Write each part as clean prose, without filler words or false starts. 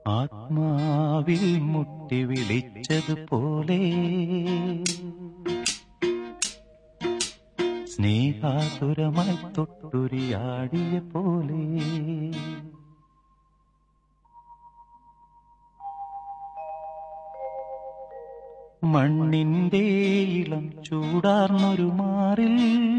ആത്മാവിൽ മുട്ടി വിളിച്ചതുപോലെ സ്നേഹാതുരമായി തൊട്ടുരിയാടിയ പോലെ മണ്ണിന്റെ ഇളം ചൂടാർന്നൊരു മാറിൽ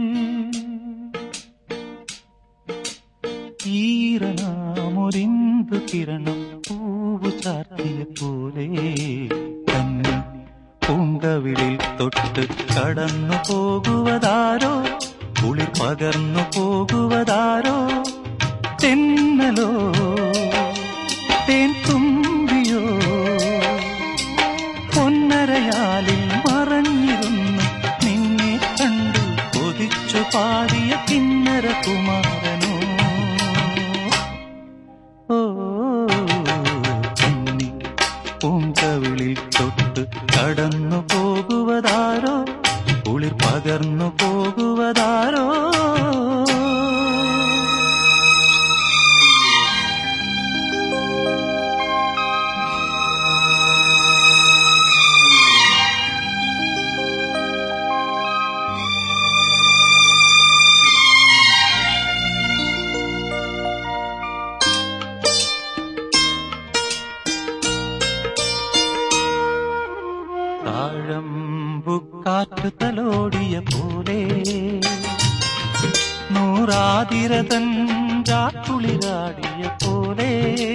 ഈറനാമൊരിന്തു കിരണം പൂവു ചാർത്തിയ പോലെ തന്നെ പൂങ്കവിളിൽ തൊട്ട് കടന്നു പോകുവതാരോ, കുളിർ പകർന്നു പോകുവതാരോ, തെന്നലോ തേൻ തുമ്പിയോ പൊന്നരയാലിൽ മറഞ്ഞിരുന്നു നിന്നെ കണ്ടു കൊതിച്ചു പാടിയ കിന്നര കുമാരനോ. ഓ കന്നി പൂങ്കവിളിൽ തൊട്ട് കടന്നു പോകുവതാരോ, കുളിർ പകർന്നു പോകുവതാരോ. താഴമ്പുകാറ്റ് തലോടിയ പോലെ നൂറാതിരതൻ ചാക്കുളിരാടിയ പോലെ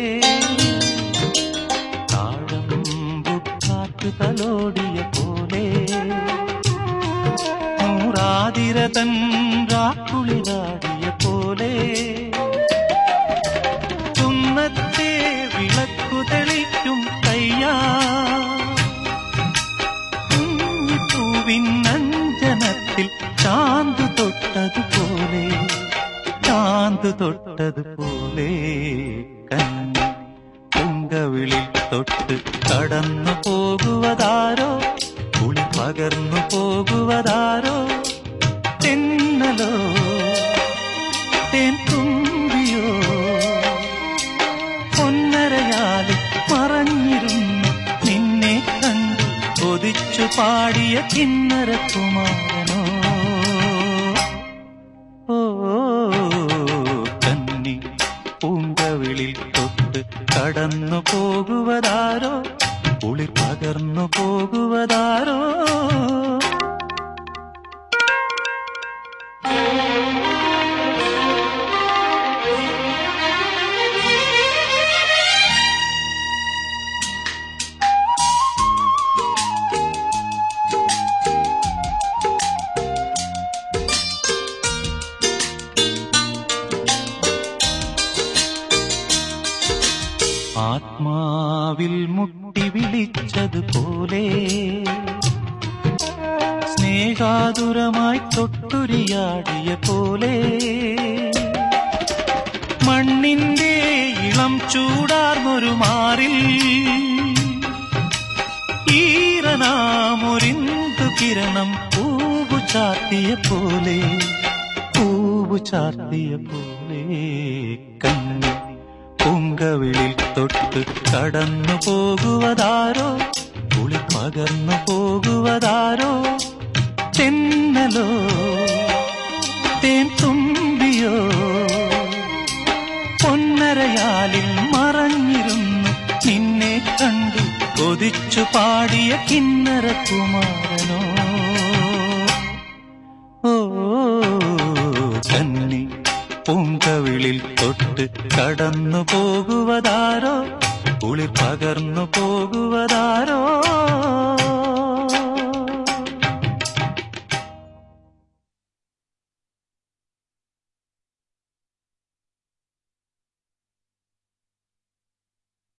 താഴമ്പുകാറ്റ് തലോടിയ പോലെ നൂറാതിരതൻ ചാക്കുളിരാടിയ പോലെ ചുന്നത്തെ വിളക്കു തെളിക്കും കയ്യാ ിൽ ചാന്ത് തൊട്ടതുപോലെ, ചാന്ത് തൊട്ടതുപോലെ കന്നി പൂങ്കവിളിൽ തൊട്ട് കടന്നു പോകുവതാരോ, കുളി പകർന്നു പോകുവതാരോ, തെന്നലോ തേൻ തുമ്പിയോ പൊന്നരയാലിൽ മറഞ്ഞിരുന്നു നിന്നെ കണ്ടു കൊതിച്ചു പാടിയ കിന്നര കുമാരനോ. ഓ കന്നി പൂങ്കവിളിൽ തൊട്ട് കടന്നു പോകുവതാരോ, കുളിർ പകർന്നു പോകുവതാരോ. ആത്മാവിൽ മുട്ടി വിളിച്ചതുപോലെ സ്നേഹാതുരമായി തൊട്ടുരിയാടിയ പോലെ മണ്ണിന്റെ ഇളം ചൂടാർന്നൊരു മാറിൽ ഈറനാമൊരിന്തു കിരണം പൂവു ചാർത്തിയ പോലെ, പൂവു ചാർത്തിയ പോലെ കന്നി പൂങ്കവിളിൽ തൊട്ട് കടന്നു പോകുവതാരോ, കുളി പകർന്നു പോകുവതാരോ, തെന്നലോ തേൻ തുമ്പിയോ പൊന്നരയാലിൽ മറഞ്ഞിരുന്നു നിന്നെ കണ്ടു കൊതിച്ചു പാടിയ കിന്നര കുമാരനോ. ഓ കന്നി പൂങ്കവിളിൽ തൊട്ട് കടന്നു പോകുവതാരോ, കുളിർ പകർന്നു പോകുവതാരോ.